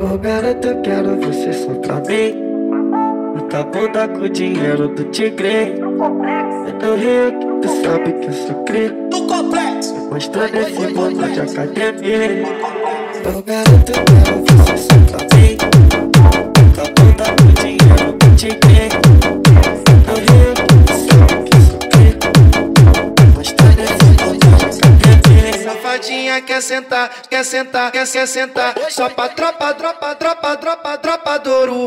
Ô garota, eu quero você só pra mim. Muita bunda com o dinheiro do tigre. Eu tô rico, tu sabe que eu sou cri. Mostrando esse mundo de academia. Ô garota, eu quero você só pra mim. Muita bunda com o dinheiro do tigre. Eu tô rico, tu sabe que eu sou cri. Mostrando esse mundo de academia. Safadinha quer sentar, quer sentar, quer sentar. Só pra tropa do ouro.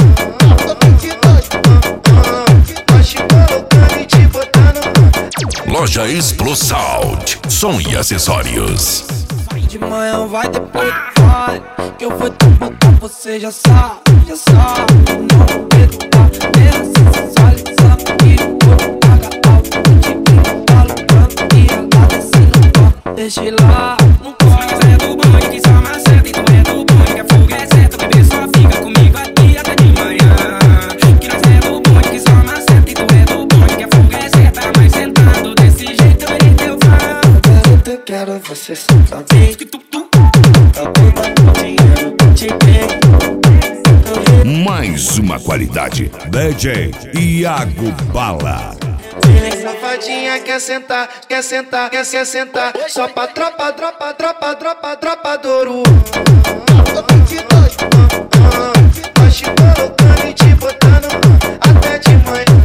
Loja Explossound, som e acessórios. De manhã vai depois do baile, que eu vou te botar, você já sabe, já sabe. Não medo da mesa, sensualizando e o corpo paga alto. Te brinco, falando e ela descendo o pó. Deixa ir lá, não corre. Mas é do bonde que só maceta, e tu é do bonde que a fuga é certa. O bebê só fica comigo aqui até de manhã. Que nós é do bonde que só maceta, e tu é do bonde que a fuga é certa. Mas sentado desse jeito eu irei teu fã. Garota, eu quero você só pra mim. Mais uma qualidade, DJ Iago Bala. Safadinha quer sentar, quer sentar, quer sentar. Só pra tropa do ouro. Tô te colocando e te botando até de manhã.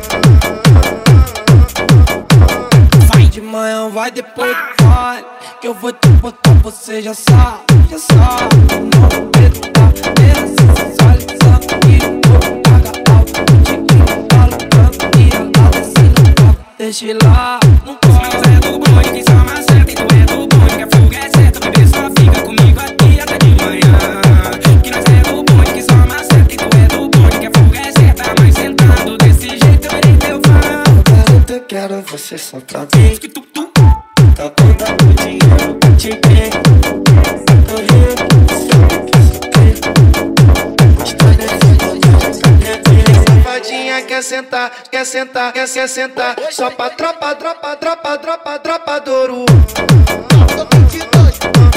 Vai de manhã, vai depois do baile, que eu vou te botar, você já sabe, já sabe. Não medo da mesa, sensualizando e o corpo paga alto. Te brinco, falando e ela descendo o pó. Deixa ir lá, não corre. Mas é do bonde que só maceta, e tu é do bonde que a fuga é certa. O bebê só fica comigo aqui até de manhã. Que nós é do bonde que só maceta, e tu é do bonde que a fuga é certa. Mas sentado desse jeito eu irei teu fã. Garota, eu quero você só pra mim. Tá bunda com dinheiro do tigre. Tô rico, sabe que eu sou cri. Mostrando esse mundo de academia. Safadinha quer sentar, quer sentar, quer sentar. Só pra tropa do ouro.